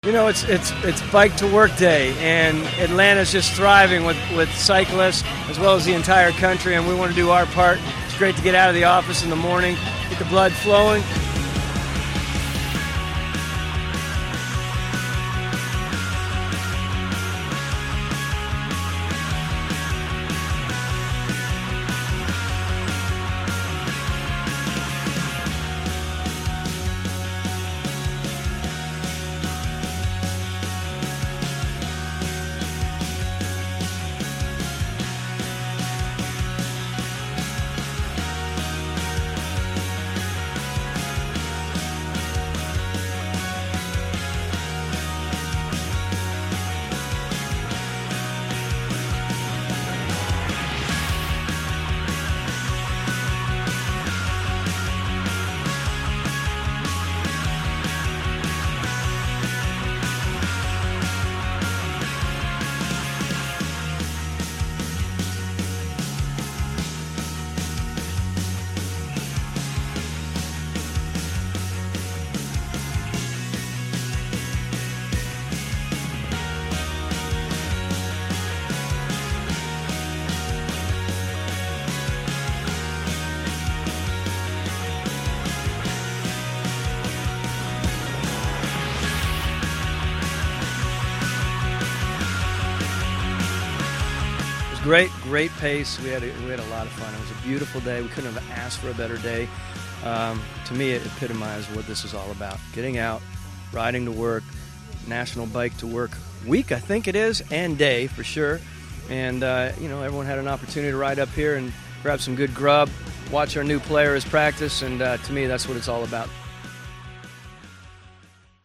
It's Bike to Work Day, and Atlanta's just thriving with cyclists as well as the entire country, and we want to do our part. It's great to get out of the office in the morning, get the blood flowing. Great pace. We had a lot of fun. It was a beautiful day. We couldn't have asked for a better day. To me, it epitomized what this is all about. Getting out, riding to work, National Bike to Work Week, I think it is, and day for sure. And, everyone had an opportunity to ride up here and grab some good grub, watch our new players practice, and to me, that's what it's all about.